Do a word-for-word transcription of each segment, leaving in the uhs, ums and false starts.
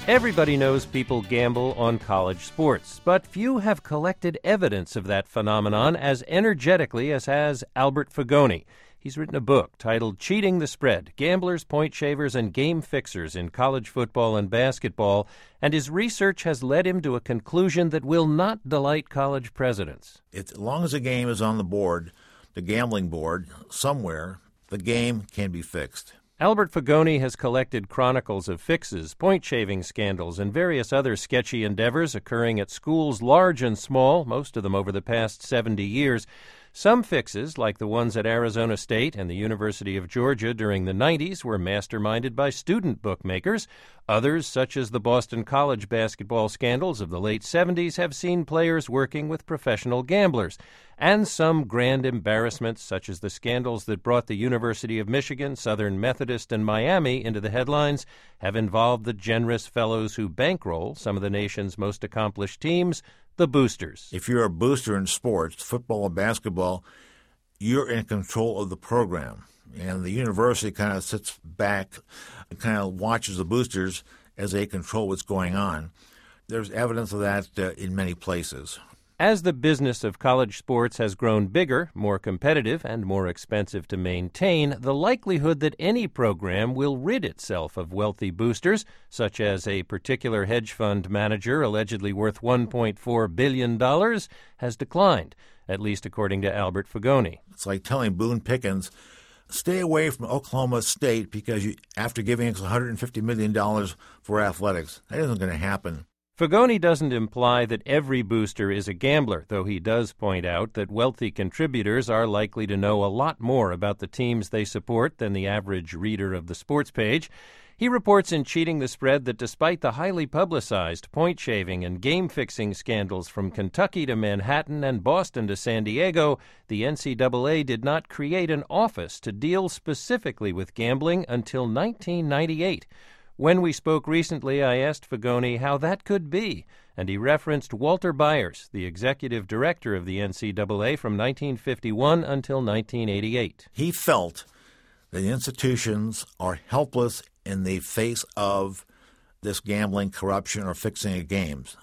Everybody knows people gamble on college sports, but few have collected evidence of that phenomenon as energetically as has Albert Fagone. He's written a book titled Cheating the Spread, Gamblers, Point Shavers, and Game Fixers in College Football and Basketball, and his research has led him to a conclusion that will not delight college presidents. As long as a game is on the board, the gambling board, somewhere, the game can be fixed. Albert Fagone has collected chronicles of fixes, point-shaving scandals, and various other sketchy endeavors occurring at schools large and small, most of them over the past seventy years. Some fixes, like the ones at Arizona State and the University of Georgia during the nineties, were masterminded by student bookmakers. Others, such as the Boston College basketball scandals of the late seventies, have seen players working with professional gamblers. And some grand embarrassments, such as the scandals that brought the University of Michigan, Southern Methodist, and Miami into the headlines, have involved the generous fellows who bankroll some of the nation's most accomplished teams, the boosters. If you're a booster in sports, football or basketball, you're in control of the program. And the university kind of sits back and kind of watches the boosters as they control what's going on. There's evidence of that uh, in many places. As the business of college sports has grown bigger, more competitive, and more expensive to maintain, the likelihood that any program will rid itself of wealthy boosters, such as a particular hedge fund manager allegedly worth one point four billion dollars, has declined, at least according to Albert Fagone. It's like telling Boone Pickens, stay away from Oklahoma State because you, after giving us one hundred fifty million dollars for athletics. That isn't going to happen. Fagone doesn't imply that every booster is a gambler, though he does point out that wealthy contributors are likely to know a lot more about the teams they support than the average reader of the sports page. He reports in Cheating the Spread that despite the highly publicized point-shaving and game-fixing scandals from Kentucky to Manhattan and Boston to San Diego, the N C double A did not create an office to deal specifically with gambling until nineteen ninety-eight. When we spoke recently, I asked Fagone how that could be, and he referenced Walter Byers, the executive director of the N C double A from nineteen fifty-one until nineteen eighty-eight. He felt that the institutions are helpless in the face of this gambling, corruption, or fixing of games.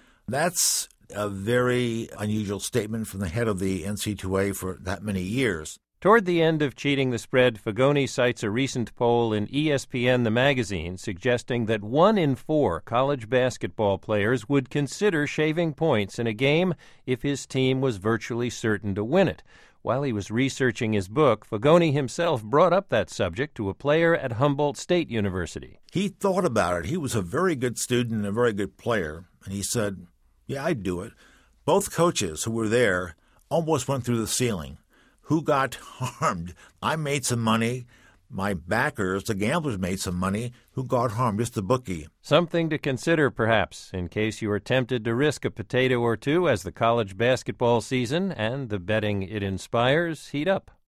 That's a very unusual statement from the head of the N C double A for that many years. Toward the end of Cheating the Spread, Fagone cites a recent poll in E S P N, the magazine, suggesting that one in four college basketball players would consider shaving points in a game if his team was virtually certain to win it. While he was researching his book, Fagone himself brought up that subject to a player at Humboldt State University. He thought about it. He was a very good student and a very good player, and he said, yeah, I'd do it. Both coaches who were there almost went through the ceiling. Who got harmed? I made some money. My backers, the gamblers, made some money. Who got harmed? Just the bookie. Something to consider, perhaps, in case you are tempted to risk a potato or two as the college basketball season and the betting it inspires heat up.